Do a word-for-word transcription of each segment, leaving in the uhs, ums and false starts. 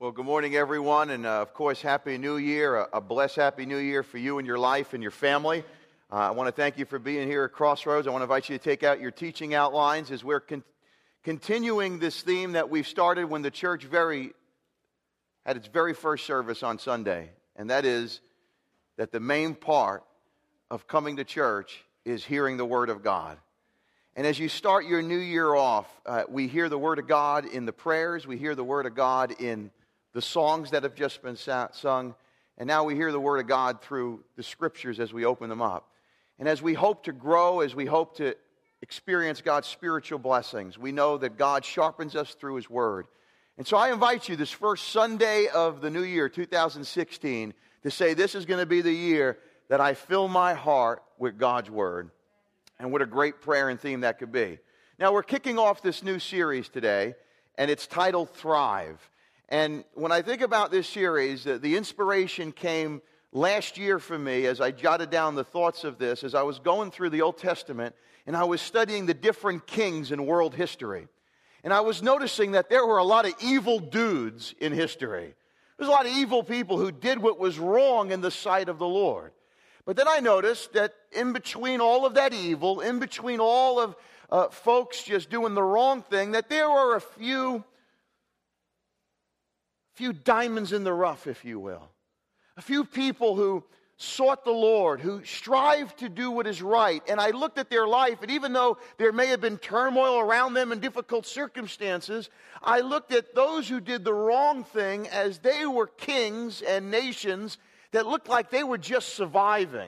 Well, good morning, everyone, and uh, of course, Happy New Year. A, a blessed Happy New Year for you and your life and your family. Uh, I want to thank you for being here at Crossroads. I want to invite you to take out your teaching outlines as we're con- continuing this theme that we've started when the church very had its very first service on Sunday, and that is that the main part of coming to church is hearing the Word of God. And as you start your new year off, uh, we hear the Word of God in the prayers, we hear the Word of God in the songs that have just been sung, and now we hear the Word of God through the Scriptures as we open them up. And as we hope to grow, as we hope to experience God's spiritual blessings, we know that God sharpens us through His Word. And so I invite you this first Sunday of the new year, two thousand sixteen, to say this is going to be the year that I fill my heart with God's Word. And what a great prayer and theme that could be. Now we're kicking off this new series today, and it's titled Thrive. And when I think about this series, uh, the inspiration came last year for me as I jotted down the thoughts of this, as I was going through the Old Testament, and I was studying the different kings in world history. And I was noticing that there were a lot of evil dudes in history. There's a lot of evil people who did what was wrong in the sight of the Lord. But then I noticed that in between all of that evil, in between all of uh, folks just doing the wrong thing, that there were a few few diamonds in the rough, if you will. A few people who sought the Lord, who strived to do what is right. And I looked at their life, and even though there may have been turmoil around them and difficult circumstances, I looked at those who did the wrong thing as they were kings and nations that looked like they were just surviving.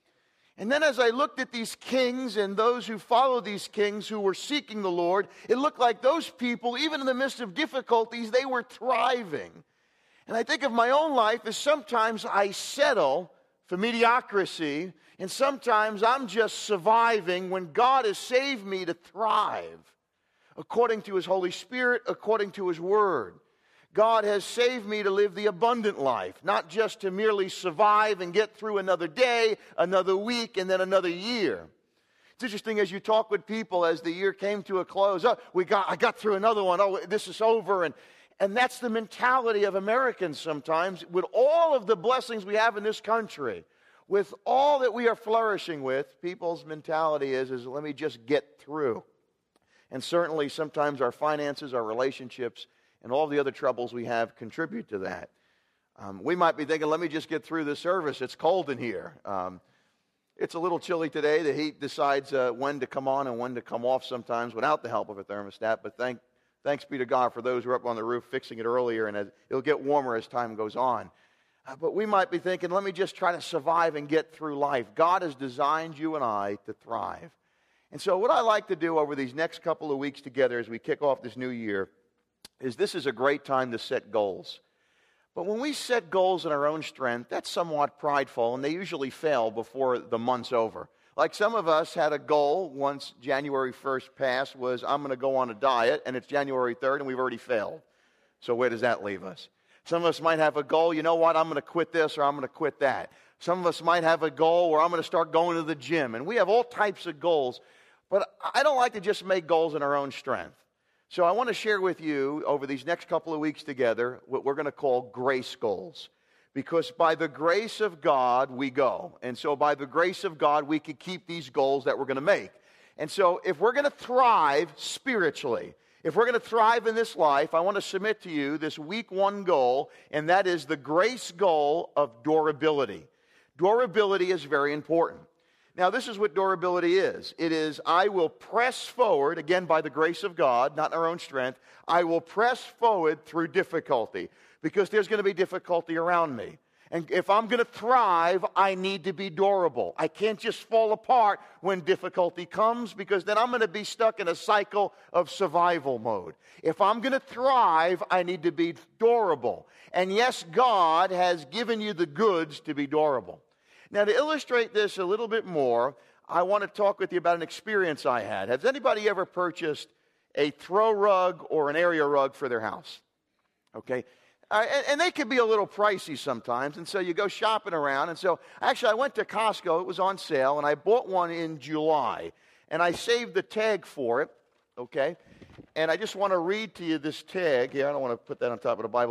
And then as I looked at these kings and those who followed these kings who were seeking the Lord, it looked like those people, even in the midst of difficulties, they were thriving. And I think of my own life as sometimes I settle for mediocrity, and sometimes I'm just surviving when God has saved me to thrive according to His Holy Spirit, according to His Word. God has saved me to live the abundant life, not just to merely survive and get through another day, another week, and then another year. It's interesting as you talk with people as the year came to a close. Oh, we got, I got through another one. Oh, this is over. And, and that's the mentality of Americans sometimes. With all of the blessings we have in this country, with all that we are flourishing with, people's mentality is, is let me just get through. And certainly sometimes our finances, our relationships, and all the other troubles we have contribute to that. Um, we might be thinking, let me just get through the service. It's cold in here. Um, it's a little chilly today. The heat decides uh, when to come on and when to come off sometimes without the help of a thermostat. But thank, thanks be to God for those who are up on the roof fixing it earlier, and it'll get warmer as time goes on. Uh, but we might be thinking, let me just try to survive and get through life. God has designed you and I to thrive. And so what I like to do over these next couple of weeks together as we kick off this new year is this is a great time to set goals. But when we set goals in our own strength, that's somewhat prideful, and they usually fail before the month's over. Like some of us had a goal once January first passed was, I'm going to go on a diet, and it's January third, and we've already failed. So where does that leave us? Some of us might have a goal, you know what, I'm going to quit this or I'm going to quit that. Some of us might have a goal where I'm going to start going to the gym, and we have all types of goals. But I don't like to just make goals in our own strength. So I want to share with you over these next couple of weeks together what we're going to call grace goals. Because by the grace of God, we go. And so by the grace of God, we can keep these goals that we're going to make. And so if we're going to thrive spiritually, if we're going to thrive in this life, I want to submit to you this week one goal, and that is the grace goal of durability. Durability is very important. Now, this is what durability is. It is, I will press forward, again, by the grace of God, not in our own strength. I will press forward through difficulty, because there's going to be difficulty around me. And if I'm going to thrive, I need to be durable. I can't just fall apart when difficulty comes, because then I'm going to be stuck in a cycle of survival mode. If I'm going to thrive, I need to be durable. And yes, God has given you the goods to be durable. Now, to illustrate this a little bit more, I want to talk with you about an experience I had. Has anybody ever purchased a throw rug or an area rug for their house? Okay. Uh, and, and they can be a little pricey sometimes, and so you go shopping around. And so, actually, I went to Costco. It was on sale, and I bought one in July. And I saved the tag for it, okay? And I just want to read to you this tag here. I don't want to put that on top of the Bible.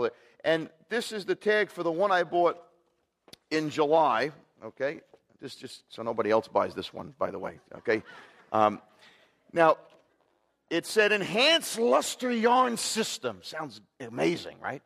And this is the tag for the one I bought in July, okay? This just so nobody else buys this one, by the way, okay? Um, now, it said enhanced luster yarn system. Sounds amazing, right?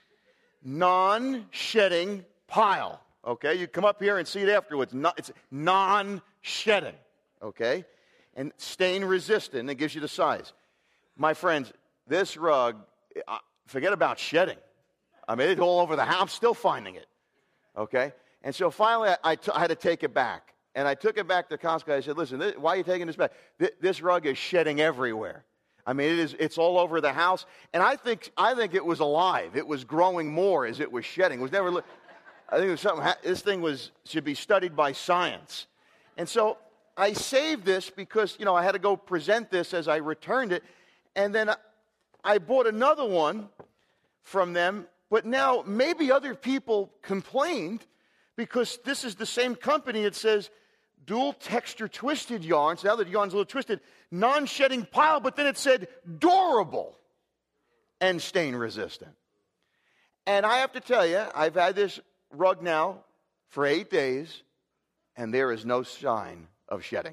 Non-shedding pile, okay? You come up here and see it afterwards. No, it's non-shedding, okay? And stain resistant. It gives you the size. My friends, this rug, forget about shedding. I mean, it's all over the house. I'm still finding it, okay? And so finally, I, t- I had to take it back. And I took it back to Costco. I said, listen, this, why are you taking this back? Th- this rug is shedding everywhere. I mean, it is, it's all over the house. And I think I think it was alive. It was growing more as it was shedding. It was never, I think it was something, this thing was should be studied by science. And so I saved this because, you know, I had to go present this as I returned it. And then I, I bought another one from them. But now maybe other people complained because this is the same company. It says dual texture twisted yarn. So now the yarn's a little twisted. Non-shedding pile, but then it said durable and stain resistant. And I have to tell you, I've had this rug now for eight days, and there is no sign of shedding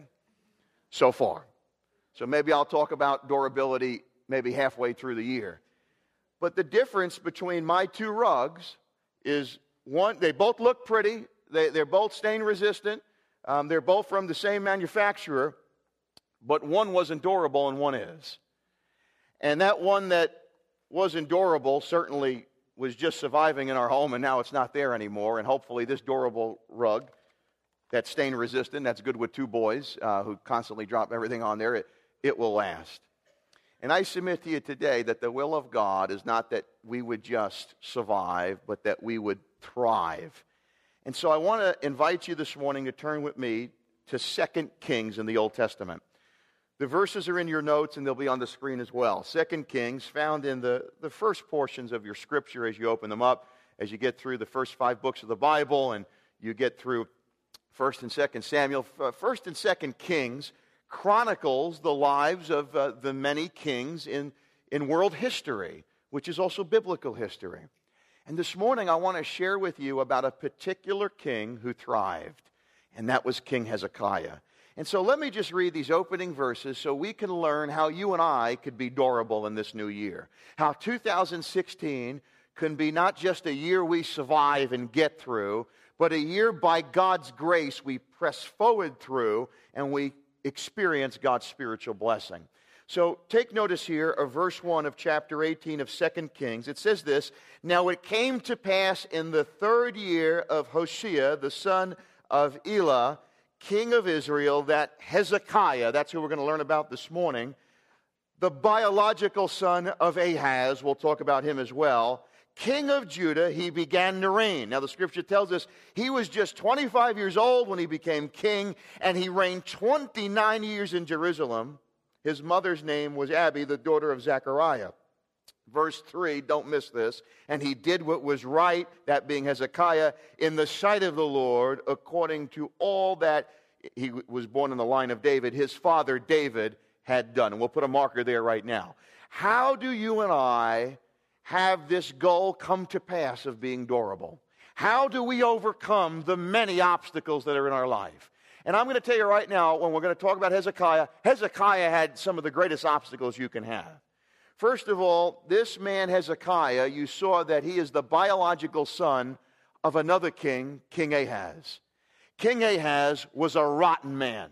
so far. So maybe I'll talk about durability maybe halfway through the year. But the difference between my two rugs is, one, they both look pretty. They, they're both stain resistant. Um, they're both from the same manufacturer. But one wasn't durable and one is. And that one that wasn't durable certainly was just surviving in our home, and now it's not there anymore. And hopefully this durable rug that's stain resistant, that's good with two boys uh, who constantly drop everything on there, it, it will last. And I submit to you today that the will of God is not that we would just survive, but that we would thrive. And so I want to invite you this morning to turn with me to Second Kings in the Old Testament. The verses are in your notes, and they'll be on the screen as well. Second Kings, found in the, the first portions of your scripture as you open them up, as you get through the first five books of the Bible, and you get through First and Second Samuel. First and Second Kings chronicles the lives of uh, the many kings in, in world history, which is also biblical history. And this morning I want to share with you about a particular king who thrived, and that was King Hezekiah. And so let me just read these opening verses so we can learn how you and I could be durable in this new year. How two thousand sixteen can be not just a year we survive and get through, but a year by God's grace we press forward through and we experience God's spiritual blessing. So take notice here of verse one of chapter eighteen of Second Kings. It says this, "Now it came to pass in the third year of Hoshea, the son of Elah, king of Israel, that Hezekiah," that's who we're going to learn about this morning, "the biological son of Ahaz," we'll talk about him as well, "king of Judah, he began to reign." Now the scripture tells us he was just twenty-five years old when he became king, and he reigned twenty-nine years in Jerusalem. His mother's name was Abi, the daughter of Zechariah. Verse three, don't miss this. "And he did what was right," that being Hezekiah, "in the sight of the Lord, according to all that," he was born in the line of David, "his father David had done." And we'll put a marker there right now. How do you and I have this goal come to pass of being durable? How do we overcome the many obstacles that are in our life? And I'm going to tell you right now, when we're going to talk about Hezekiah, Hezekiah had some of the greatest obstacles you can have. First of all, this man Hezekiah, you saw that he is the biological son of another king, King Ahaz. King Ahaz was a rotten man.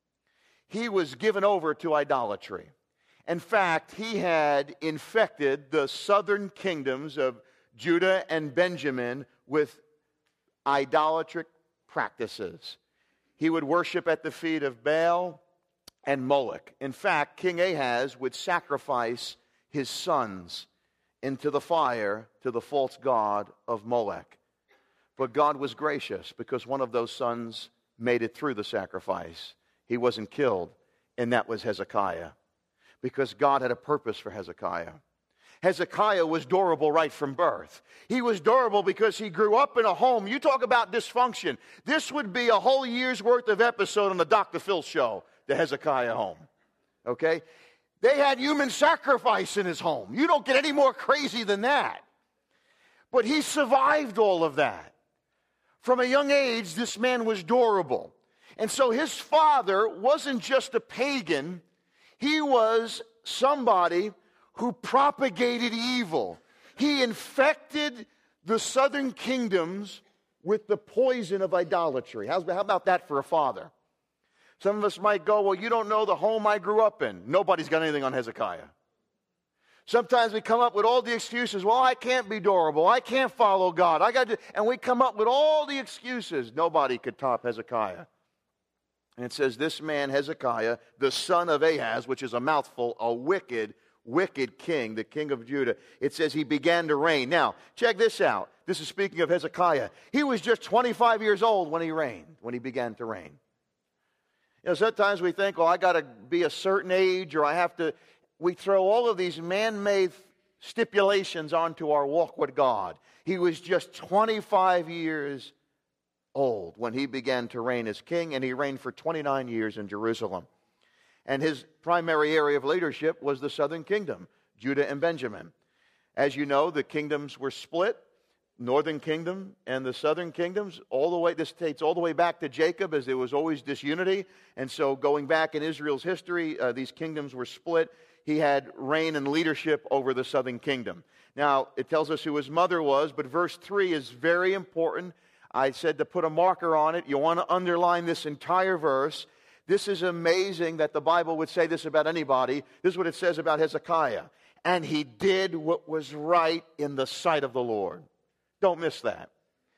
He was given over to idolatry. In fact, he had infected the southern kingdoms of Judah and Benjamin with idolatric practices. He would worship at the feet of Baal and Moloch. In fact, King Ahaz would sacrifice his sons into the fire to the false god of Molech. But God was gracious because one of those sons made it through the sacrifice. He wasn't killed, and that was Hezekiah, because God had a purpose for Hezekiah. Hezekiah was durable right from birth. He was durable because he grew up in a home. You talk about dysfunction. This would be a whole year's worth of episode on the Doctor Phil show, the Hezekiah home. Okay? They had human sacrifice in his home. You don't get any more crazy than that. But he survived all of that. From a young age, this man was durable. And so his father wasn't just a pagan. He was somebody who propagated evil. He infected the southern kingdoms with the poison of idolatry. How's, how about that for a father? Some of us might go, well, you don't know the home I grew up in. Nobody's got anything on Hezekiah. Sometimes we come up with all the excuses. Well, I can't be durable. I can't follow God. I got to, and we come up with all the excuses. Nobody could top Hezekiah. And it says, this man, Hezekiah, the son of Ahaz, which is a mouthful, a wicked, wicked king, the king of Judah. It says he began to reign. Now, check this out. This is speaking of Hezekiah. He was just twenty-five years old when he reigned, when he began to reign. You know, sometimes we think, well, I got to be a certain age, or I have to. We throw all of these man-made stipulations onto our walk with God. He was just twenty-five years old when he began to reign as king, and he reigned for twenty-nine years in Jerusalem. And his primary area of leadership was the southern kingdom, Judah and Benjamin. As you know, the kingdoms were split, northern kingdom and the southern kingdoms, all the way, this dates all the way back to Jacob, as there was always disunity. And so going back in Israel's history, uh, these kingdoms were split. He had reign and leadership over the southern kingdom. Now, it tells us who his mother was, but verse three is very important. I said to put a marker on it. You want to underline this entire verse. This is amazing that the Bible would say this about anybody. This is what it says about Hezekiah. And he did what was right in the sight of the Lord. Don't miss that.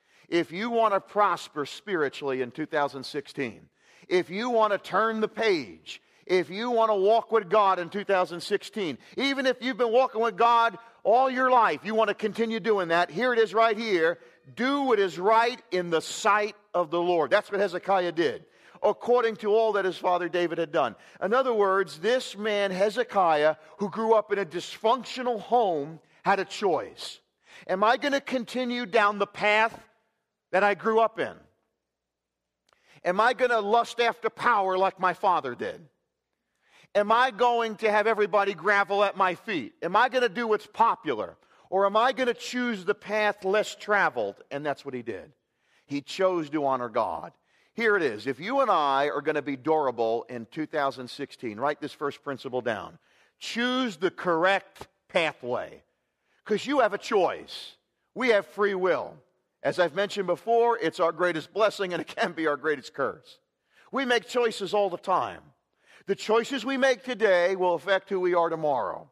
If you want to prosper spiritually in two thousand sixteen, if you want to turn the page, if you want to walk with God in two thousand sixteen, even if you've been walking with God all your life, you want to continue doing that, here it is right here. Do what is right in the sight of the Lord. That's what Hezekiah did, according to all that his father David had done. In other words, this man Hezekiah, who grew up in a dysfunctional home, had a choice. Am I going to continue down the path that I grew up in? Am I going to lust after power like my father did? Am I going to have everybody grovel at my feet? Am I going to do what's popular? Or am I going to choose the path less traveled? And that's what he did. He chose to honor God. Here it is. If you and I are going to be durable in two thousand sixteen, write this first principle down. Choose the correct pathway. Because you have a choice. We have free will. As I've mentioned before, it's our greatest blessing and it can be our greatest curse. We make choices all the time. The choices we make today will affect who we are tomorrow.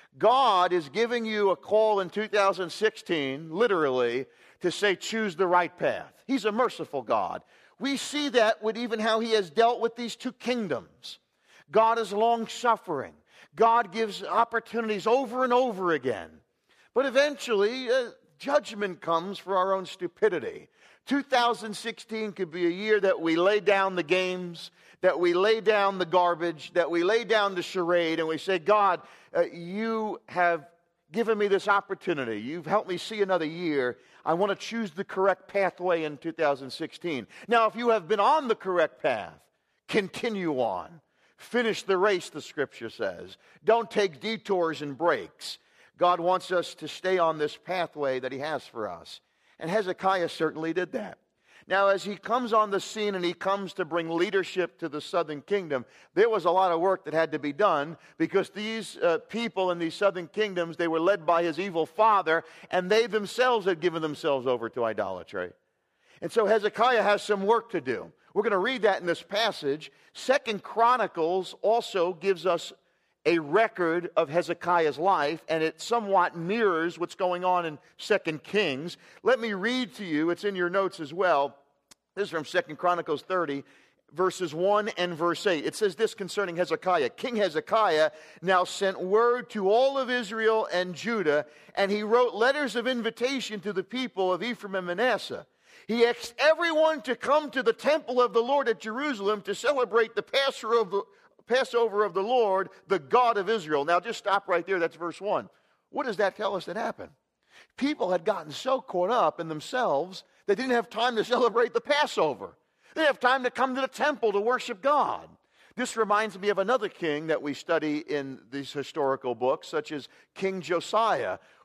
God is giving you a call in two thousand sixteen, literally, to say choose the right path. He's a merciful God. We see that with even how he has dealt with these two kingdoms. God is long-suffering. God gives opportunities over and over again. But eventually, uh, judgment comes for our own stupidity. two thousand sixteen could be a year that we lay down the games, that we lay down the garbage, that we lay down the charade, and we say, God, uh, you have given me this opportunity. You've helped me see another year. I want to choose the correct pathway in two thousand sixteen. Now, if you have been on the correct path, continue on. Finish the race, the Scripture says. Don't take detours and breaks. God wants us to stay on this pathway that he has for us. And Hezekiah certainly did that. Now, as he comes on the scene and he comes to bring leadership to the southern kingdom, there was a lot of work that had to be done because these uh, people in these southern kingdoms, they were led by his evil father, and they themselves had given themselves over to idolatry. And so Hezekiah has some work to do. We're going to read that in this passage. Second Chronicles also gives us a record of Hezekiah's life, and it somewhat mirrors what's going on in Second Kings. Let me read to you, it's in your notes as well. This is from Second Chronicles thirty, verses one and verse eight. It says this concerning Hezekiah. King Hezekiah now sent word to all of Israel and Judah, and he wrote letters of invitation to the people of Ephraim and Manasseh. He asked everyone to come to the temple of the Lord at Jerusalem to celebrate the Passover of the Passover of the Lord, the God of Israel. Now just stop right there. That's verse one. What does that tell us that happened? People had gotten so caught up in themselves, they didn't have time to celebrate the Passover. They didn't have time to come to the temple to worship God. This reminds me of another king that we study in these historical books, such as King Josiah,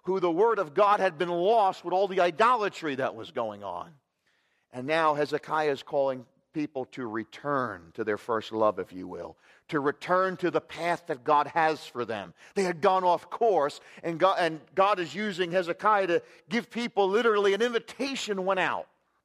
who the word of God had been lost with all the idolatry that was going on. And now Hezekiah is calling people to return to their first love, if you will, to return to the path that God has for them. They had gone off course, and God, and God is using Hezekiah to give people literally an invitation went out.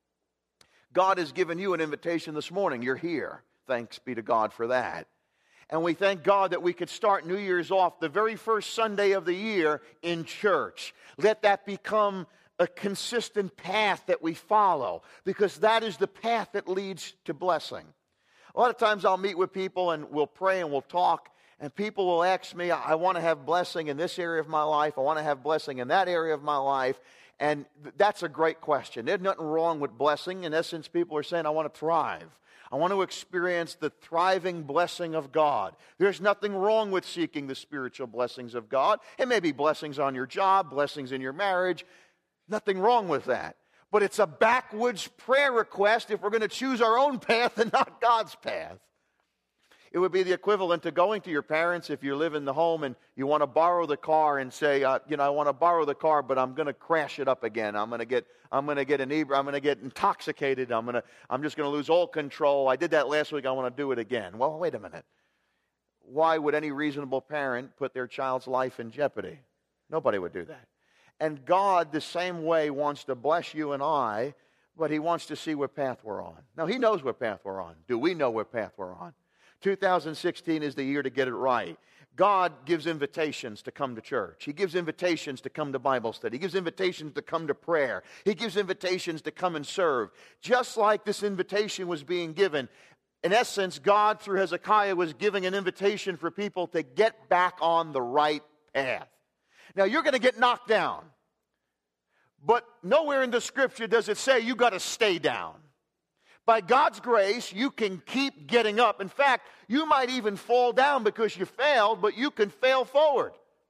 God has given you an invitation this morning. You're here. Thanks be to God for that. And we thank God that we could start New Year's off the very first Sunday of the year in church. Let that become a consistent path that we follow, because that is the path that leads to blessing. A lot of times I'll meet with people and we'll pray and we'll talk, and people will ask me, I want to have blessing in this area of my life. I want to have blessing in that area of my life. And th- that's a great question. There's nothing wrong with blessing. In essence, people are saying, I want to thrive. I want to experience the thriving blessing of God. There's nothing wrong with seeking the spiritual blessings of God. It may be blessings on your job, blessings in your marriage. Nothing wrong with that. But it's a backwoods prayer request if we're going to choose our own path and not God's path. It would be the equivalent to going to your parents if you live in the home and you want to borrow the car and say, uh, you know, I want to borrow the car, but I'm going to crash it up again. I'm going to get, I'm going to get inebriated. I'm going to get intoxicated. I'm going to, I'm just going to lose all control. I did that last week. I want to do it again. Well, wait a minute. Why would any reasonable parent put their child's life in jeopardy? Nobody would do that. And God, the same way, wants to bless you and I, but He wants to see what path we're on. Now, He knows what path we're on. Do we know what path we're on? two thousand sixteen is the year to get it right. God gives invitations to come to church. He gives invitations to come to Bible study. He gives invitations to come to prayer. He gives invitations to come and serve. Just like this invitation was being given, in essence, God, through Hezekiah, was giving an invitation for people to get back on the right path. Now, you're going to get knocked down. But nowhere in the Scripture does it say you got to stay down. By God's grace, you can keep getting up. In fact, you might even fall down because you failed, but you can fail forward.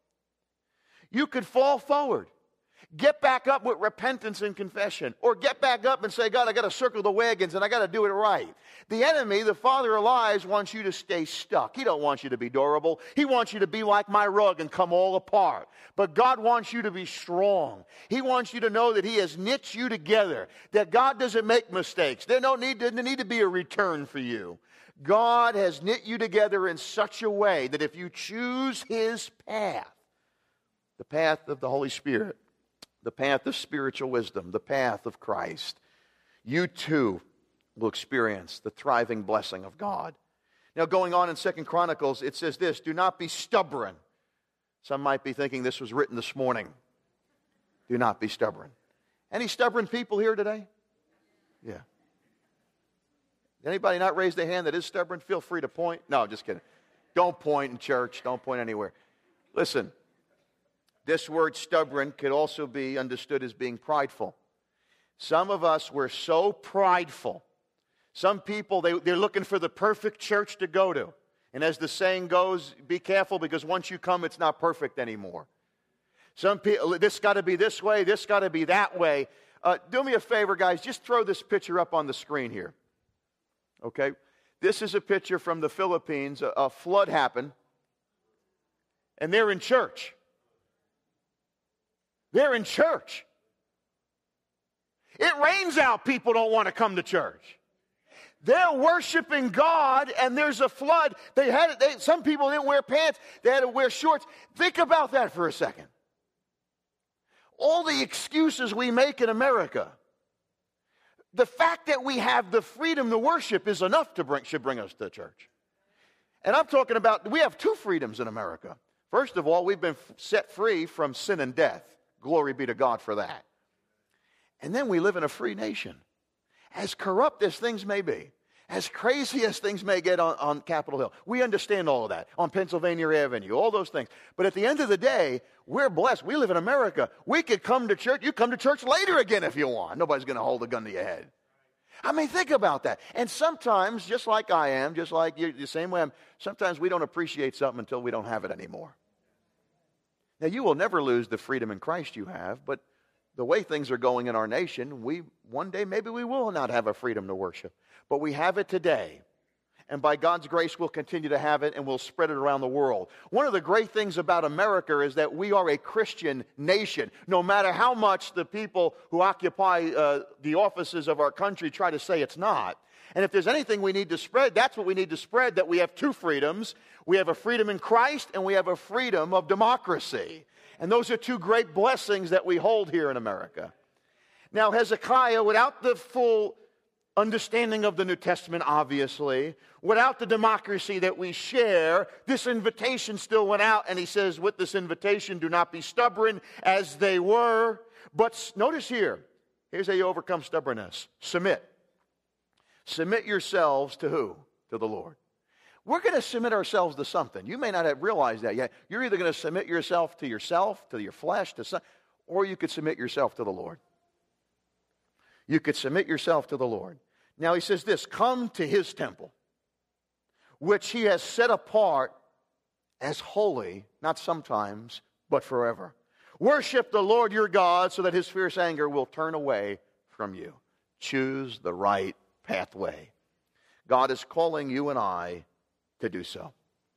You could fall forward. Get back up with repentance and confession. Or get back up and say, God, I got to circle the wagons and I got to do it right. The enemy, the father of lies, wants you to stay stuck. He don't want you to be durable. He wants you to be like my rug and come all apart. But God wants you to be strong. He wants you to know that He has knit you together, that God doesn't make mistakes. There don't need, doesn't need to be a return for you. God has knit you together in such a way that if you choose His path, the path of the Holy Spirit, the path of spiritual wisdom, the path of Christ, you too will experience the thriving blessing of God. Now, going on in Second Chronicles, it says this, do not be stubborn. Some might be thinking this was written this morning. Do not be stubborn. Any stubborn people here today? Yeah. Anybody not raise their hand that is stubborn? Feel free to point. No, just kidding. Don't point in church. Don't point anywhere. Listen. This word stubborn could also be understood as being prideful. Some of us were so prideful. Some people, they, they're looking for the perfect church to go to. And as the saying goes, be careful because once you come, it's not perfect anymore. Some people, this got to be this way, this got to be that way. Uh, do me a favor, guys, just throw this picture up on the screen here. Okay? This is a picture from the Philippines. A, a flood happened, and they're in church. They're in church. It rains out. People don't want to come to church. They're worshiping God, and there's a flood. They had they, some people didn't wear pants. They had to wear shorts. Think about that for a second. All the excuses we make in America. The fact that we have the freedom to worship is enough to bring, should bring us to church. And I'm talking about, we have two freedoms in America. First of all, we've been set free from sin and death. Glory be to God for that. And then we live in a free nation. As corrupt as things may be, as crazy as things may get on, on Capitol Hill, we understand all of that, on Pennsylvania Avenue, all those things. But at the end of the day, we're blessed. We live in America. We could come to church. You come to church later again if you want. Nobody's going to hold a gun to your head. I mean, think about that. And sometimes, just like I am, just like you, the same way I'm, sometimes we don't appreciate something until we don't have it anymore. Now, you will never lose the freedom in Christ you have, but the way things are going in our nation, we one day maybe we will not have a freedom to worship. But we have it today. And by God's grace, we'll continue to have it, and we'll spread it around the world. One of the great things about America is that we are a Christian nation. No matter how much the people who occupy uh, the offices of our country try to say it's not. And if there's anything we need to spread, that's what we need to spread, that we have two freedoms. We have a freedom in Christ, and we have a freedom of democracy. And those are two great blessings that we hold here in America. Now, Hezekiah, without the full understanding of the New Testament, obviously, without the democracy that we share, this invitation still went out, and he says, with this invitation, do not be stubborn as they were. But notice here, here's how you overcome stubbornness. Submit. Submit yourselves to who? To the Lord. We're going to submit ourselves to something. You may not have realized that yet. You're either going to submit yourself to yourself, to your flesh, to some, or you could submit yourself to the Lord. You could submit yourself to the Lord. Now he says this, come to his temple, which he has set apart as holy, not sometimes, but forever. Worship the Lord your God so that his fierce anger will turn away from you. Choose the right pathway. God is calling you and I to do so.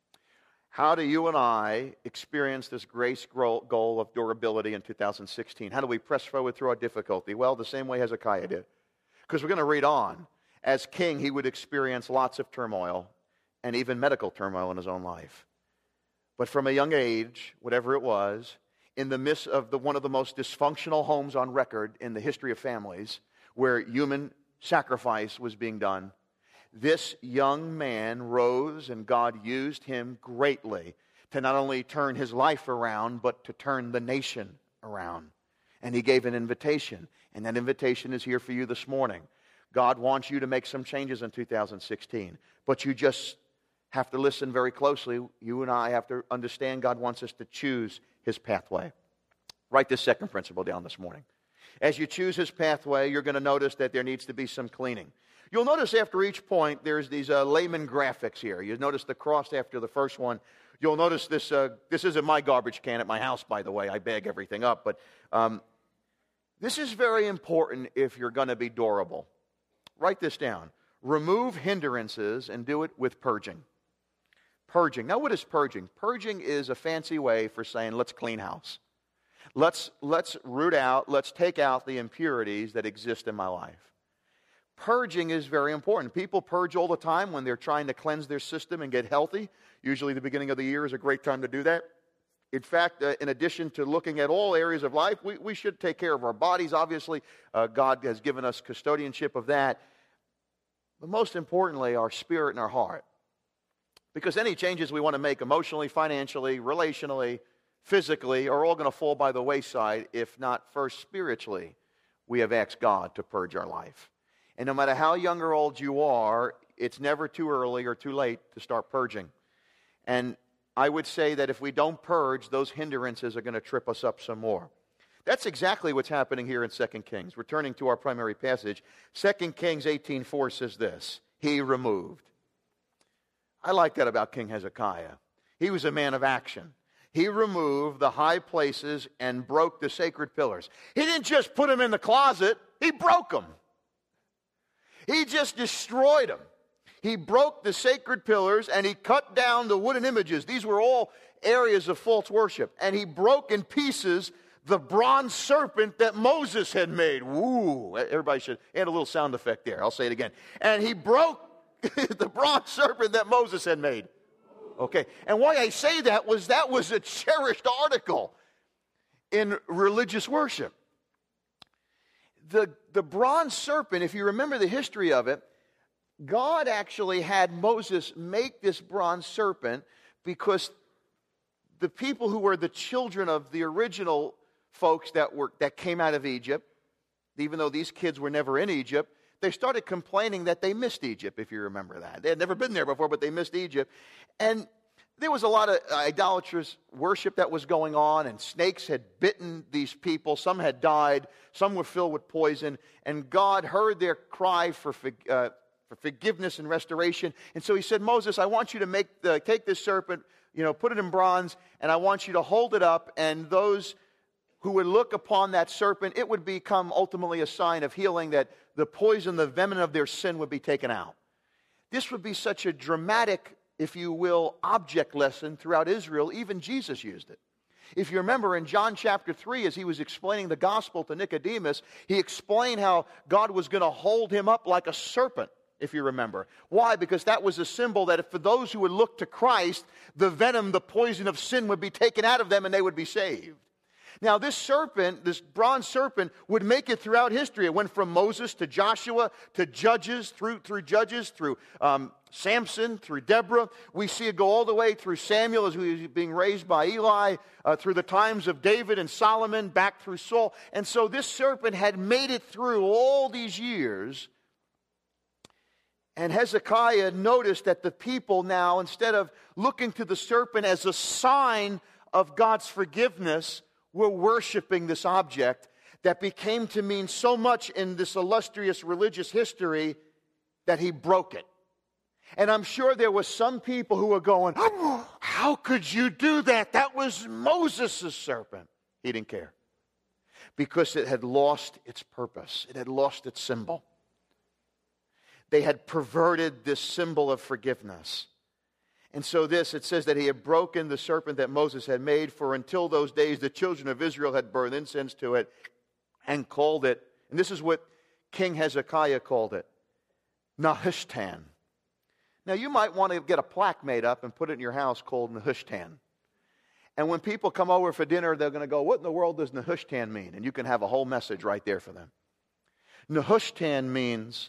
How do you and I experience this grace goal of durability in two thousand sixteen? How do we press forward through our difficulty? Well, the same way Hezekiah did. Because we're going to read on. As king, he would experience lots of turmoil and even medical turmoil in his own life. But from a young age, whatever it was, in the midst of the, one of the most dysfunctional homes on record in the history of families, where human sacrifice was being done, this young man rose, and God used him greatly to not only turn his life around, but to turn the nation around. And he gave an invitation, and that invitation is here for you this morning. God wants you to make some changes in two thousand sixteen, but you just have to listen very closely. You and I have to understand God wants us to choose his pathway. Write this second principle down this morning. As you choose his pathway, you're going to notice that there needs to be some cleaning. You'll notice after each point, there's these uh, layman graphics here. You notice the cross after the first one. You'll notice this, uh, this isn't my garbage can at my house, by the way. I bag everything up. But um, this is very important if you're going to be durable. Write this down. Remove hindrances and do it with purging. Purging. Now, what is purging? Purging is a fancy way for saying, let's clean house. Let's, let's root out, let's take out the impurities that exist in my life. Purging is very important. People purge all the time when they're trying to cleanse their system and get healthy. Usually the beginning of the year is a great time to do that. In fact, uh, in addition to looking at all areas of life, we, we should take care of our bodies, obviously. Uh, God has given us custodianship of that. But most importantly, our spirit and our heart. Because any changes we want to make emotionally, financially, relationally, physically are all going to fall by the wayside if not first spiritually we have asked God to purge our life. And no matter how young or old you are, it's never too early or too late to start purging. And I would say that if we don't purge, those hindrances are going to trip us up some more. That's exactly what's happening here in Second Kings. Returning to our primary passage, Second Kings eighteen four says this, he removed. I like that about King Hezekiah. He was a man of action. He removed the high places and broke the sacred pillars. He didn't just put them in the closet, he broke them. He just destroyed them. He broke the sacred pillars and he cut down the wooden images. These were all areas of false worship. And he broke in pieces the bronze serpent that Moses had made. Woo! Everybody should add a little sound effect there. I'll say it again. And he broke the bronze serpent that Moses had made. Okay. And why I say that was that was a cherished article in religious worship. The, the bronze serpent, if you remember the history of it, God actually had Moses make this bronze serpent because the people who were the children of the original folks that were that came out of Egypt, even though these kids were never in Egypt, they started complaining that they missed Egypt, if you remember that. They had never been there before, but they missed Egypt. And there was a lot of idolatrous worship that was going on, and snakes had bitten these people. Some had died. Some were filled with poison. And God heard their cry for, uh, for forgiveness and restoration. And so he said, Moses, I want you to make the, take this serpent, you know, put it in bronze, and I want you to hold it up, and those who would look upon that serpent, it would become ultimately a sign of healing, that the poison, the venom of their sin would be taken out. this would be such a dramatic, if you will, object lesson throughout Israel. Even Jesus used it. If you remember in John chapter three, as he was explaining the gospel to Nicodemus, he explained how God was going to hold him up like a serpent, if you remember. Why? Because that was a symbol that for those who would look to Christ, the venom, the poison of sin would be taken out of them and they would be saved. Now, this serpent, this bronze serpent, would make it throughout history. It went from Moses to Joshua to Judges, through, through Judges, through um, Samson, through Deborah. We see it go all the way through Samuel as he was being raised by Eli, uh, through the times of David and Solomon, back through Saul. And so this serpent had made it through all these years. And Hezekiah noticed that the people now, instead of looking to the serpent as a sign of God's forgiveness, were worshiping this object that became to mean so much in this illustrious religious history that he broke it. And I'm sure there were some people who were going, oh, how could you do that? That was Moses' serpent. He didn't care. Because it had lost its purpose. It had lost its symbol. They had perverted this symbol of forgiveness. And so this, it says that he had broken the serpent that Moses had made, for until those days the children of Israel had burned incense to it and called it, and this is what King Hezekiah called it, Nehushtan. Now you might want to get a plaque made up and put it in your house called Nehushtan. And when people come over for dinner, they're going to go, what in the world does Nehushtan mean? And you can have a whole message right there for them. Nehushtan means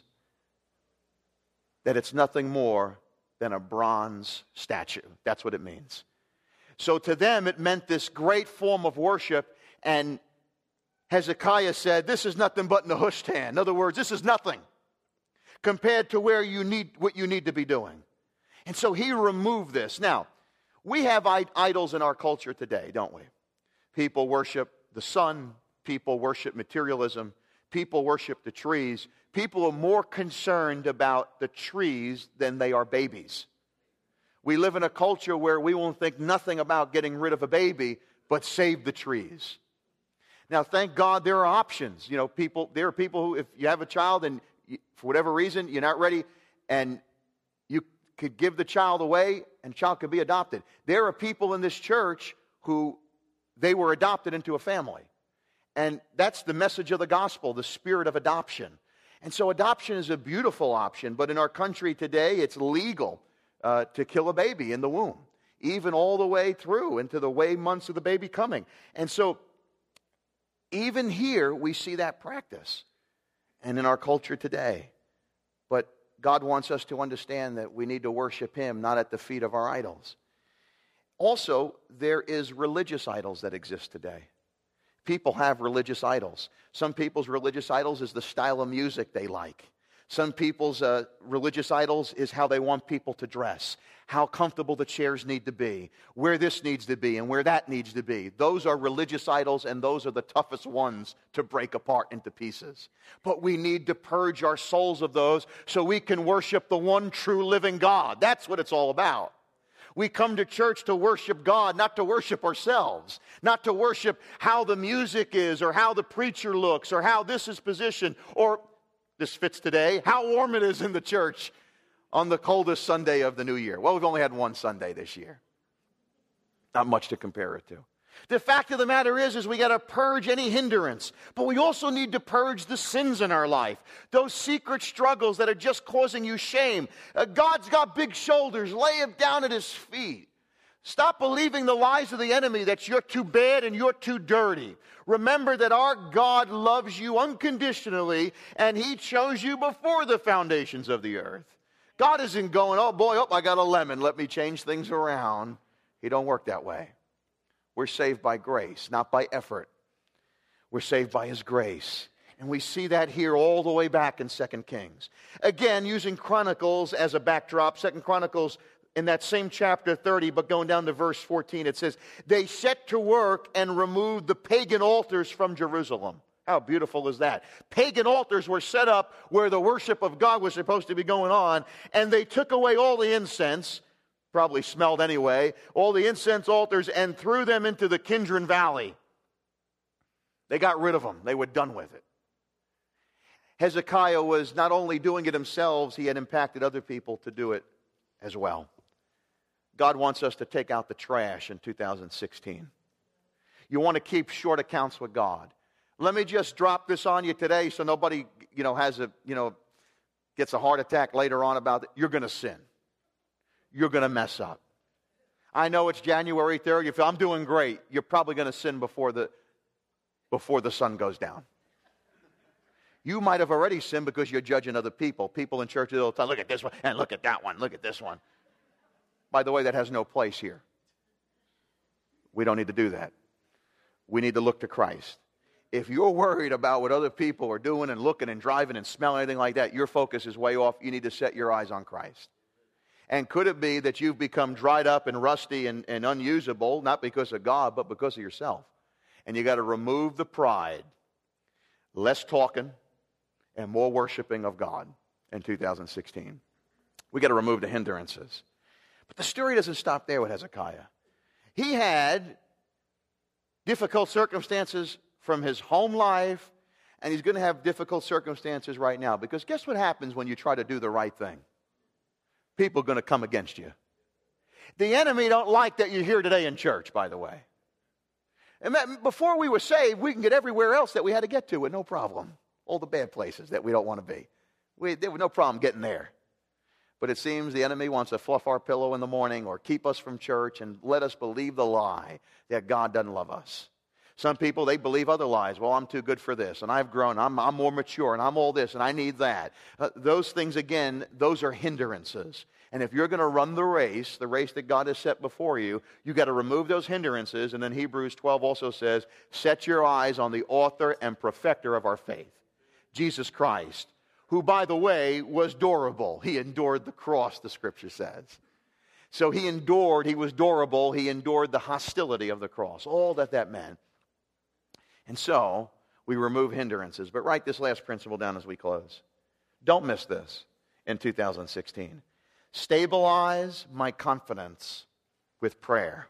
that it's nothing more than a bronze statue. That's what it means. So to them, it meant this great form of worship, and Hezekiah said, this is nothing but Nehushtan. In other words, this is nothing compared to where you need what you need to be doing. And so he removed this. Now, we have idols in our culture today, don't we? People worship the sun. People worship materialism. People worship the trees. People are more concerned about the trees than they are babies. We live in a culture where we won't think nothing about getting rid of a baby, but save the trees. Now, thank God there are options. You know, people. There are people who, if you have a child and you, for whatever reason you're not ready, and you could give the child away, and the child could be adopted. There are people in this church who they were adopted into a family. And that's the message of the gospel, the spirit of adoption. And so adoption is a beautiful option, but in our country today, it's legal uh, to kill a baby in the womb, even all the way through into the way months of the baby coming. And so even here, we see that practice, and in our culture today. But God wants us to understand that we need to worship Him, not at the feet of our idols. Also, there is religious idols that exist today. People have religious idols. Some people's religious idols is the style of music they like. Some people's uh, religious idols is how they want people to dress, how comfortable the chairs need to be, where this needs to be and where that needs to be. Those are religious idols, and those are the toughest ones to break apart into pieces. But we need to purge our souls of those so we can worship the one true living God. That's what it's all about. We come to church to worship God, not to worship ourselves, not to worship how the music is or how the preacher looks or how this is positioned or, this fits today, how warm it is in the church on the coldest Sunday of the new year. Well, we've only had one Sunday this year. Not much to compare it to. The fact of the matter is, is we got to purge any hindrance. But we also need to purge the sins in our life. Those secret struggles that are just causing you shame. Uh, God's got big shoulders. Lay Him down at His feet. Stop believing the lies of the enemy that you're too bad and you're too dirty. Remember that our God loves you unconditionally, and He chose you before the foundations of the earth. God isn't going, oh boy, oh, I got a lemon. Let me change things around. He don't work that way. We're saved by grace, not by effort. We're saved by His grace. And we see that here all the way back in Second Kings. Again, using Chronicles as a backdrop, Second Chronicles in that same chapter thirty, but going down to verse fourteen, it says, they set to work and removed the pagan altars from Jerusalem. How beautiful is that? Pagan altars were set up where the worship of God was supposed to be going on, and they took away all the incense, probably smelled anyway, all the incense altars, and threw them into the Kidron Valley. They got rid of them. They were done with it. Hezekiah was not only doing it himself, he had impacted other people to do it as well. God wants us to take out the trash in two thousand sixteen. You want to keep short accounts with God. Let me just drop this on you today so nobody, you know, has a, you know, gets a heart attack later on about it. You're going to sin. You're going to mess up. I know it's January third. You feel, I'm doing great. You're probably going to sin before the, before the sun goes down. You might have already sinned because you're judging other people. People in churches all the time, look at this one, and look at that one, look at this one. By the way, that has no place here. We don't need to do that. We need to look to Christ. If you're worried about what other people are doing and looking and driving and smelling, anything like that, your focus is way off. You need to set your eyes on Christ. And could it be that you've become dried up and rusty and, and unusable, not because of God, but because of yourself? And you got to remove the pride. Less talking and more worshiping of God in two thousand sixteen. We got to remove the hindrances. But the story doesn't stop there with Hezekiah. He had difficult circumstances from his home life, and he's going to have difficult circumstances right now. Because guess what happens when you try to do the right thing? People are going to come against you. The enemy don't like that you're here today in church, by the way. And before we were saved, we can get everywhere else that we had to get to with no problem. All the bad places that we don't want to be. We, there was no problem getting there. But it seems the enemy wants to fluff our pillow in the morning or keep us from church and let us believe the lie that God doesn't love us. Some people, they believe other lies. Well, I'm too good for this, and I've grown, I'm, I'm more mature, and I'm all this, and I need that. Uh, those things, again, those are hindrances. And if you're going to run the race, the race that God has set before you, you've got to remove those hindrances. And then Hebrews twelve also says, set your eyes on the author and perfecter of our faith, Jesus Christ, who, by the way, was durable. He endured the cross, the Scripture says. So he endured, he was durable, he endured the hostility of the cross, all that that meant. And so, we remove hindrances. But write this last principle down as we close. Don't miss this in two thousand sixteen. Stabilize my confidence with prayer.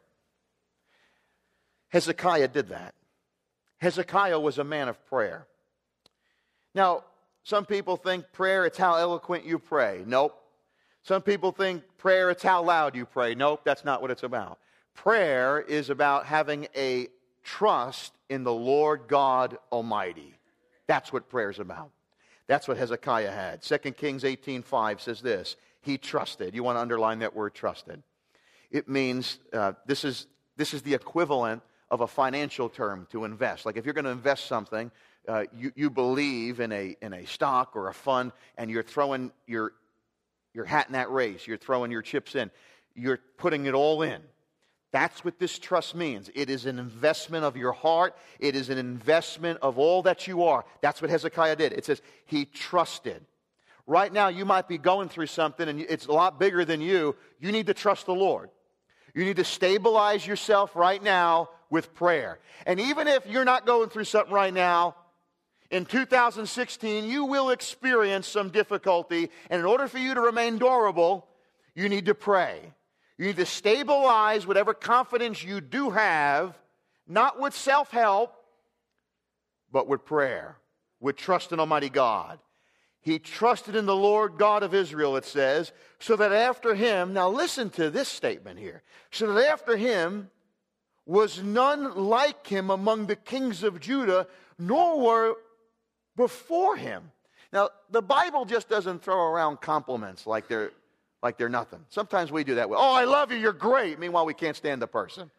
Hezekiah did that. Hezekiah was a man of prayer. Now, some people think prayer, it's how eloquent you pray. Nope. Some people think prayer, it's how loud you pray. Nope, that's not what it's about. Prayer is about having a trust in the Lord God Almighty. That's what prayer is about. That's what Hezekiah had. Second Kings eighteen five says this. He trusted. You want to underline that word, trusted. It means, uh, this is this is the equivalent of a financial term, to invest. Like if you're going to invest something, uh, you, you believe in a in a stock or a fund, and you're throwing your, your hat in that race. You're throwing your chips in. You're putting it all in. That's what this trust means. It is an investment of your heart. It is an investment of all that you are. That's what Hezekiah did. It says he trusted. Right now, you might be going through something, and it's a lot bigger than you. You need to trust the Lord. You need to stabilize yourself right now with prayer. And even if you're not going through something right now, in two thousand sixteen, you will experience some difficulty. And in order for you to remain durable, you need to pray. You need to stabilize whatever confidence you do have, not with self-help, but with prayer, with trust in Almighty God. He trusted in the Lord God of Israel, it says, so that after him, now listen to this statement here, so that after him was none like him among the kings of Judah, nor were before him. Now, the Bible just doesn't throw around compliments like they're like they're nothing. Sometimes we do that. Oh, I love you, you're great. Meanwhile, we can't stand the person.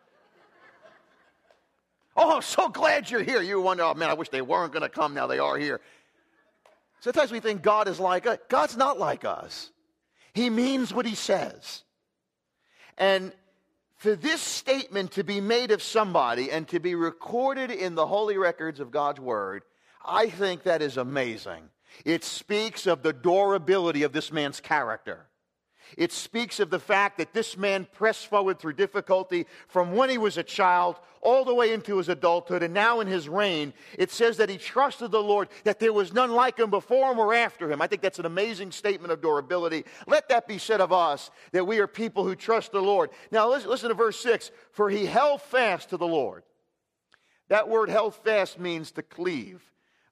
Oh, I'm so glad you're here. You wonder, oh man, I wish they weren't going to come. Now they are here. Sometimes we think God is like us. God's not like us. He means what he says. And for this statement to be made of somebody and to be recorded in the holy records of God's word, I think that is amazing. It speaks of the durability of this man's character. It speaks of the fact that this man pressed forward through difficulty from when he was a child all the way into his adulthood, and now in his reign, it says that he trusted the Lord, that there was none like him before him or after him. I think that's an amazing statement of durability. Let that be said of us, that we are people who trust the Lord. Now listen, listen to verse six. For he held fast to the Lord. That word held fast means to cleave.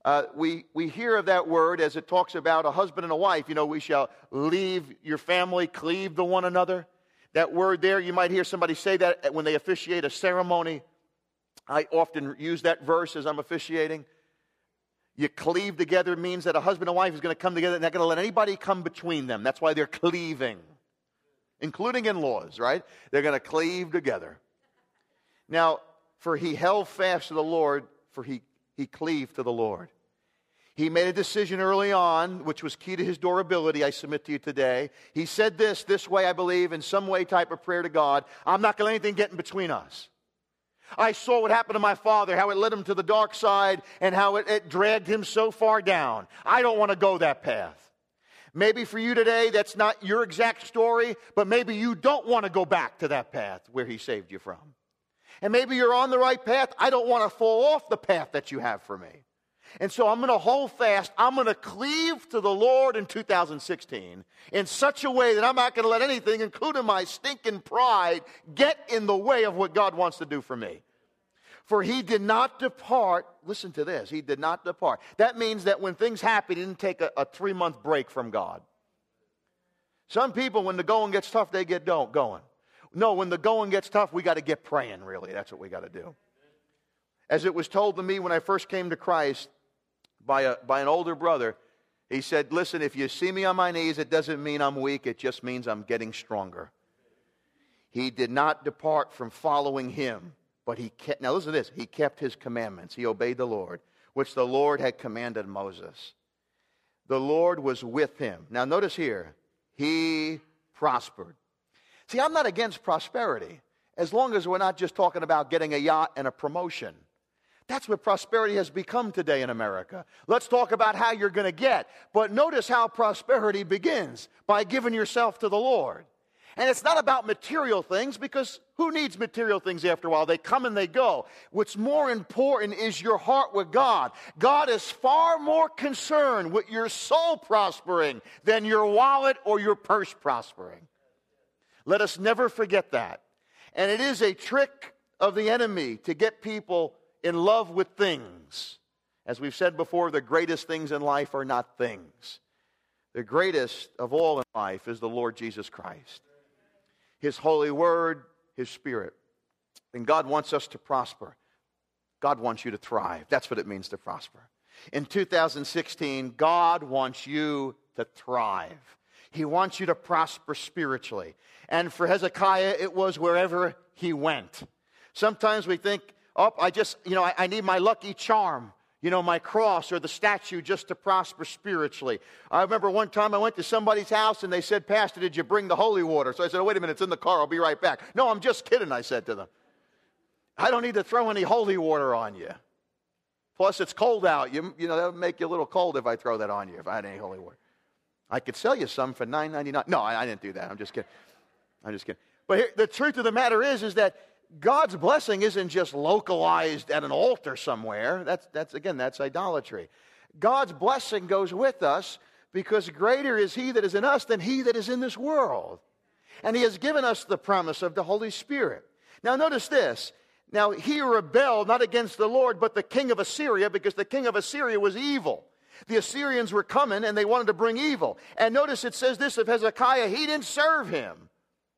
Uh, we, we hear of that word as it talks about a husband and a wife. You know, we shall leave your family, cleave to one another. That word there, you might hear somebody say that when they officiate a ceremony. I often use that verse as I'm officiating. You cleave together means that a husband and wife is going to come together and they're not going to let anybody come between them. That's why they're cleaving, including in-laws, right? They're going to cleave together. Now, for he held fast to the Lord, for he, he cleaved to the Lord. He made a decision early on, which was key to his durability, I submit to you today. He said this, this way I believe, in some way type of prayer to God, I'm not going to let anything get in between us. I saw what happened to my father, how it led him to the dark side, and how it, it dragged him so far down. I don't want to go that path. Maybe for you today, that's not your exact story, but maybe you don't want to go back to that path where he saved you from. And maybe you're on the right path. I don't want to fall off the path that you have for me. And so I'm going to hold fast. I'm going to cleave to the Lord in two thousand sixteen in such a way that I'm not going to let anything, including my stinking pride, get in the way of what God wants to do for me. For he did not depart. Listen to this. He did not depart. That means that when things happen, he didn't take a, a three-month break from God. Some people, when the going gets tough, they get don't going. No, when the going gets tough, we got to get praying, really. That's what we got to do. As it was told to me when I first came to Christ, By, a, by an older brother, he said, listen, if you see me on my knees, it doesn't mean I'm weak. It just means I'm getting stronger. He did not depart from following him, but he kept, now listen to this, he kept his commandments. He obeyed the Lord, which the Lord had commanded Moses. The Lord was with him. Now notice here, he prospered. See, I'm not against prosperity, as long as we're not just talking about getting a yacht and a promotion. That's what prosperity has become today in America. Let's talk about how you're going to get. But notice how prosperity begins, by giving yourself to the Lord. And it's not about material things, because who needs material things after a while? They come and they go. What's more important is your heart with God. God is far more concerned with your soul prospering than your wallet or your purse prospering. Let us never forget that. And it is a trick of the enemy to get people in love with things. As we've said before, the greatest things in life are not things. The greatest of all in life is the Lord Jesus Christ. His holy word, his spirit. And God wants us to prosper. God wants you to thrive. That's what it means to prosper. In two thousand sixteen, God wants you to thrive. He wants you to prosper spiritually. And for Hezekiah, it was wherever he went. Sometimes we think, oh, I just, you know, I, I need my lucky charm, you know, my cross or the statue just to prosper spiritually. I remember one time I went to somebody's house and they said, Pastor, did you bring the holy water? So I said, oh, wait a minute, it's in the car, I'll be right back. No, I'm just kidding, I said to them. I don't need to throw any holy water on you. Plus, it's cold out. You, you know, that would make you a little cold if I throw that on you, if I had any holy water. I could sell you some for nine ninety-nine. No, I, I didn't do that. I'm just kidding. I'm just kidding. But here, the truth of the matter is, is that God's blessing isn't just localized at an altar somewhere. That's, that's again, that's idolatry. God's blessing goes with us because greater is he that is in us than he that is in this world. And he has given us the promise of the Holy Spirit. Now notice this. Now he rebelled not against the Lord, but the king of Assyria, because the king of Assyria was evil. The Assyrians were coming and they wanted to bring evil. And notice it says this of Hezekiah, he didn't serve him.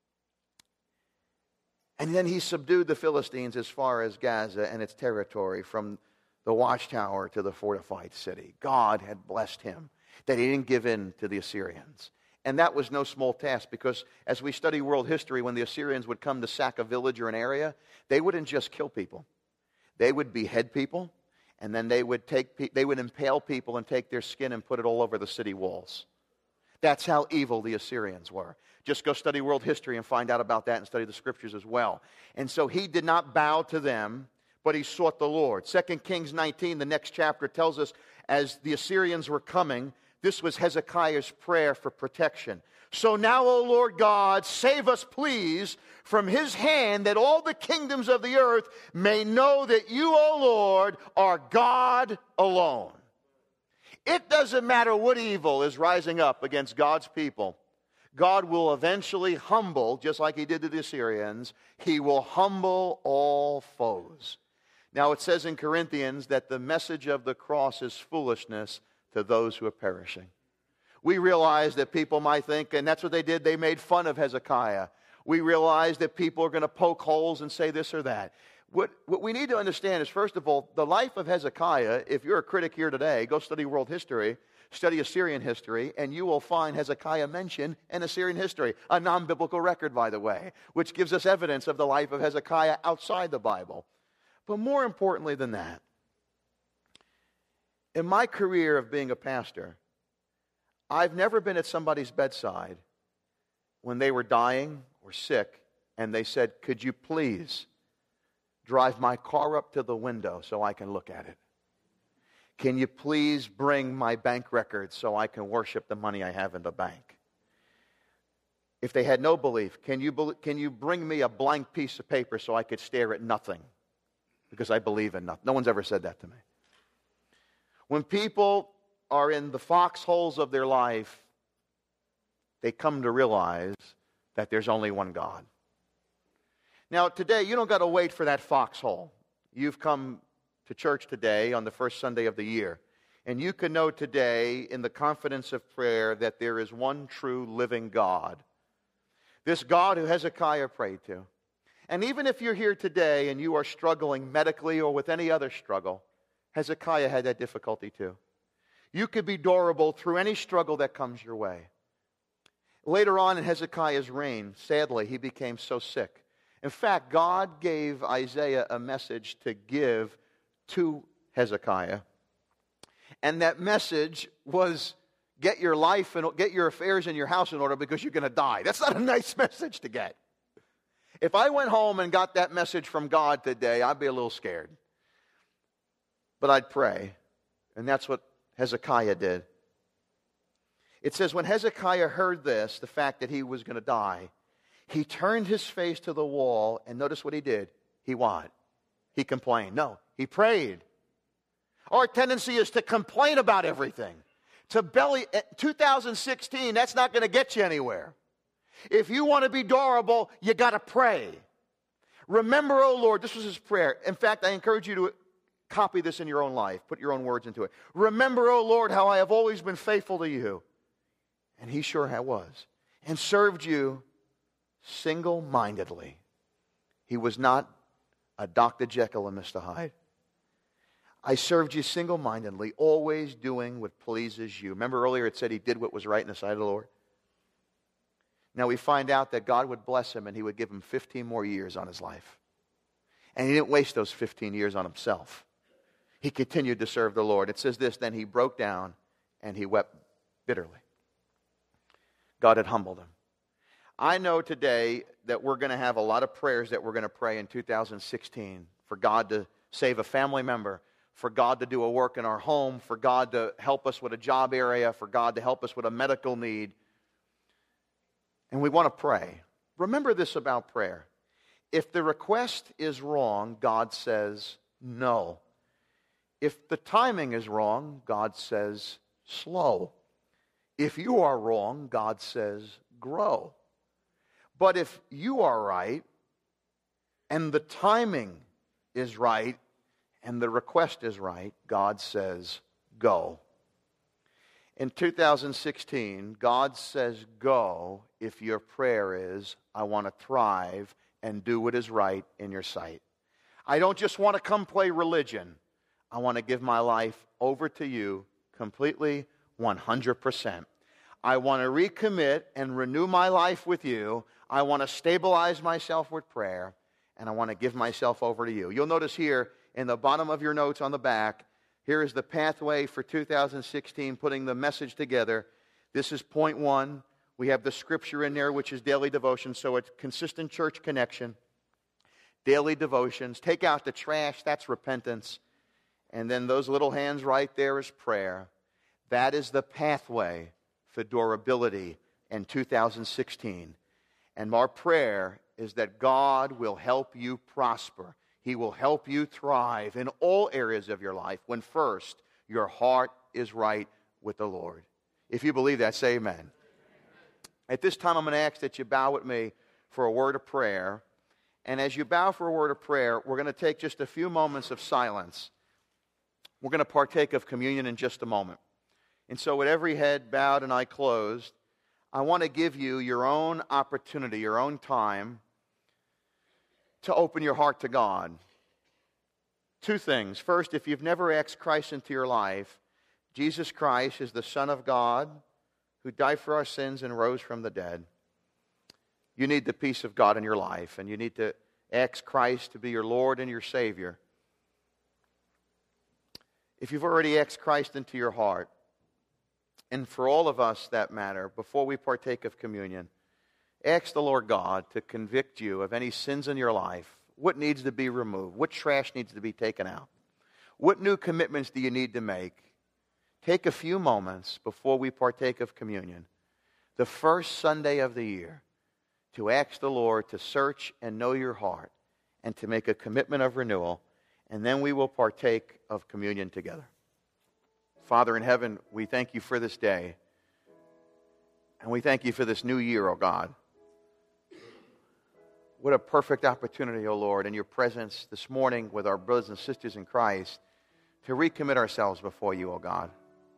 And then he subdued the Philistines as far as Gaza and its territory, from the watchtower to the fortified city. God had blessed him, that he didn't give in to the Assyrians. And that was no small task, because as we study world history, when the Assyrians would come to sack a village or an area, they wouldn't just kill people. They would behead people, and then they would take they would impale people and take their skin and put it all over the city walls. That's how evil the Assyrians were. Just go study world history and find out about that, and study the scriptures as well. And so he did not bow to them, but he sought the Lord. Second Kings nineteen, the next chapter, tells us as the Assyrians were coming, this was Hezekiah's prayer for protection. So now, O Lord God, save us, please, from his hand, that all the kingdoms of the earth may know that you, O Lord, are God alone. It doesn't matter what evil is rising up against God's people. God will eventually humble, just like he did to the Assyrians, he will humble all foes. Now it says in Corinthians that the message of the cross is foolishness to those who are perishing. We realize that people might think, and that's what they did, they made fun of Hezekiah. We realize that people are going to poke holes and say this or that. What, what we need to understand is, first of all, the life of Hezekiah. If you're a critic here today, go study world history, study Assyrian history, and you will find Hezekiah mentioned in Assyrian history, a non-biblical record, by the way, which gives us evidence of the life of Hezekiah outside the Bible. But more importantly than that, in my career of being a pastor, I've never been at somebody's bedside when they were dying or sick, and they said, could you please drive my car up to the window so I can look at it? Can you please bring my bank records so I can worship the money I have in the bank? If they had no belief, can you, can you bring me a blank piece of paper so I could stare at nothing? Because I believe in nothing. No one's ever said that to me. When people are in the foxholes of their life, they come to realize that there's only one God. Now, today, you don't got to wait for that foxhole. You've come to church today on the first Sunday of the year, and you can know today in the confidence of prayer that there is one true living God. This God who Hezekiah prayed to. And even if you're here today and you are struggling medically or with any other struggle, Hezekiah had that difficulty too. You could be durable through any struggle that comes your way. Later on in Hezekiah's reign, sadly, he became so sick. In fact, God gave Isaiah a message to give to Hezekiah. And that message was, get your life and get your affairs in your house in order because you're going to die. That's not a nice message to get. If I went home and got that message from God today, I'd be a little scared. But I'd pray. And that's what Hezekiah did. It says, when Hezekiah heard this, the fact that he was going to die, he turned his face to the wall, and notice what he did. He what? He complained. No, he prayed. Our tendency is to complain about everything. To belly, two thousand sixteen, that's not going to get you anywhere. If you want to be durable, you got to pray. Remember, O Lord, this was his prayer. In fact, I encourage you to copy this in your own life. Put your own words into it. Remember, O Lord, how I have always been faithful to you. And he sure was. And served you single-mindedly. He was not a Doctor Jekyll and Mister Hyde. I served you single-mindedly, always doing what pleases you. Remember earlier it said he did what was right in the sight of the Lord? Now we find out that God would bless him and he would give him fifteen more years on his life. And he didn't waste those fifteen years on himself. He continued to serve the Lord. It says this, then he broke down and he wept bitterly. God had humbled him. I know today that we're going to have a lot of prayers that we're going to pray in two thousand sixteen for God to save a family member, for God to do a work in our home, for God to help us with a job area, for God to help us with a medical need. And we want to pray. Remember this about prayer. If the request is wrong, God says no. If the timing is wrong, God says slow. If you are wrong, God says grow. But if you are right, and the timing is right, and the request is right, God says go. In two thousand sixteen, God says go if your prayer is, I want to thrive and do what is right in your sight. I don't just want to come play religion. I want to give my life over to you completely, one hundred percent. I want to recommit and renew my life with you. I want to stabilize myself with prayer, and I want to give myself over to you. You'll notice here in the bottom of your notes on the back, here is the pathway for two thousand sixteen, putting the message together. This is point one. We have the scripture in there, which is daily devotion, so it's consistent church connection. Daily devotions. Take out the trash, that's repentance. And then those little hands right there is prayer. That is the pathway for durability in two thousand sixteen. And our prayer is that God will help you prosper. He will help you thrive in all areas of your life when first your heart is right with the Lord. If you believe that, say amen. At this time, I'm going to ask that you bow with me for a word of prayer. And as you bow for a word of prayer, we're going to take just a few moments of silence. We're going to partake of communion in just a moment. And so with every head bowed and eye closed, I want to give you your own opportunity, your own time to open your heart to God. Two things. First, if you've never asked Christ into your life, Jesus Christ is the Son of God who died for our sins and rose from the dead. You need the peace of God in your life, and you need to ask Christ to be your Lord and your Savior. If you've already asked Christ into your heart, and for all of us that matter, before we partake of communion, ask the Lord God to convict you of any sins in your life. What needs to be removed? What trash needs to be taken out? What new commitments do you need to make? Take a few moments before we partake of communion, the first Sunday of the year, to ask the Lord to search and know your heart and to make a commitment of renewal, and then we will partake of communion together. Father in heaven, we thank you for this day, and we thank you for this new year, O God. What a perfect opportunity, O Lord, in your presence this morning with our brothers and sisters in Christ to recommit ourselves before you, O God.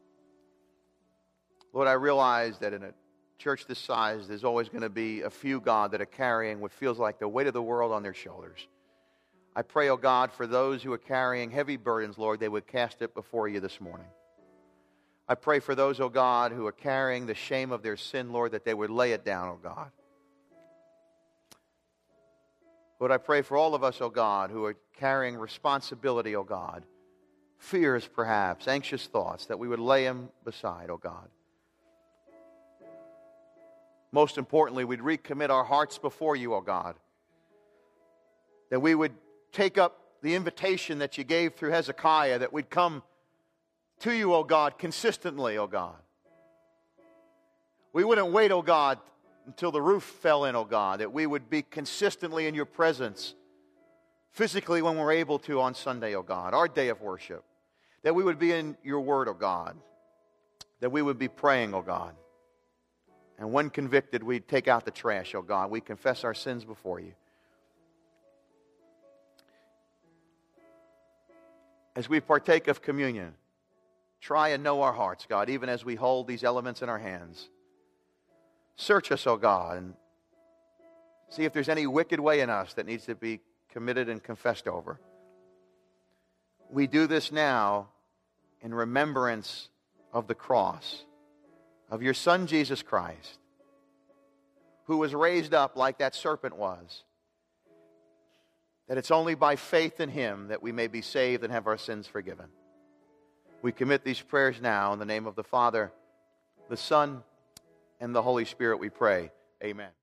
Lord, I realize that in a church this size, there's always going to be a few, God, that are carrying what feels like the weight of the world on their shoulders. I pray, O God, for those who are carrying heavy burdens, Lord, they would cast it before you this morning. I pray for those, O God, who are carrying the shame of their sin, Lord, that they would lay it down, O God. Lord, I pray for all of us, O God, who are carrying responsibility, O God, fears perhaps, anxious thoughts, that we would lay them beside, O God. Most importantly, we'd recommit our hearts before you, O God. That we would take up the invitation that you gave through Hezekiah, that we'd come to you, O God, consistently, O God. We wouldn't wait, O God, until the roof fell in, O God. That we would be consistently in your presence, physically when we're able to on Sunday, O God, our day of worship. That we would be in your word, O God. That we would be praying, O God. And when convicted, we take out the trash, oh God. We confess our sins before you. As we partake of communion, try and know our hearts, God, even as we hold these elements in our hands. Search us, oh God, and see if there's any wicked way in us that needs to be committed and confessed over. We do this now in remembrance of the cross of your Son, Jesus Christ, who was raised up like that serpent was, that it's only by faith in him that we may be saved and have our sins forgiven. We commit these prayers now in the name of the Father, the Son, and the Holy Spirit we pray. Amen.